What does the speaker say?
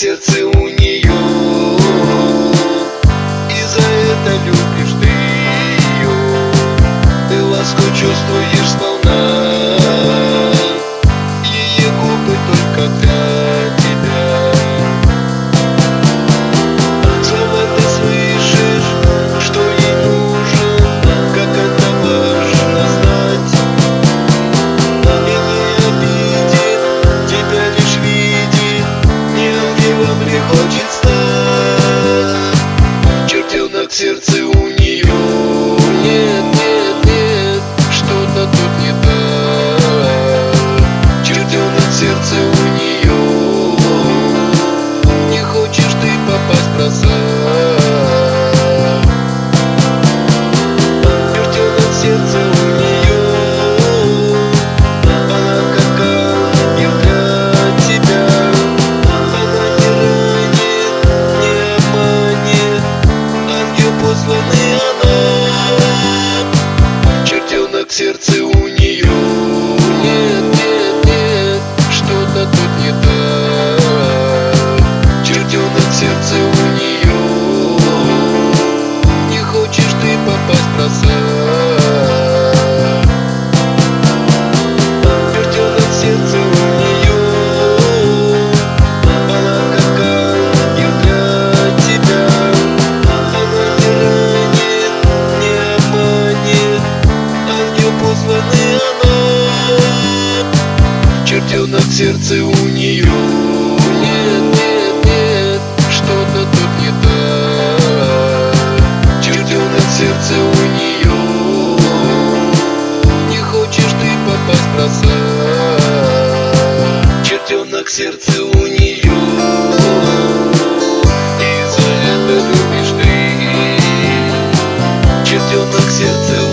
сердце у нее, и за это любишь ты ее. Ты ласку чувствуешь сполна, ее губы только для тебя. Слова ты слышишь, что ей нужно, как это важно знать. И не обидит, тебя лишь видит, не ангелом ли хочет стать. Чертенок в сердце у нее. Нет, нет, нет, что-то тут не так. Чертенок в сердце у нее. Не хочешь ты попасть в просак. Чертенок в сердце у нее. Она как ангел для тебя. Она не ранит, не обманет. Ангел посланный она. Чертенок в сердце у нее. Нет, нет, нет, что-то тут не так. Чертенок в сердце у нее. Не хочешь ты попасть в просак. Чертенок в сердце у нее. Она как ангел для тебя. Она не ранит, не обманет. Ангел посланный она. Чертенок в сердце у нее. Нет, нет, нет, что-то тут не так. Чертенок в сердце у нее. Не хочешь ты попасть в просак. Чертенок в сердце у нее. И за это любишь ты. Чертенок в сердце у нее.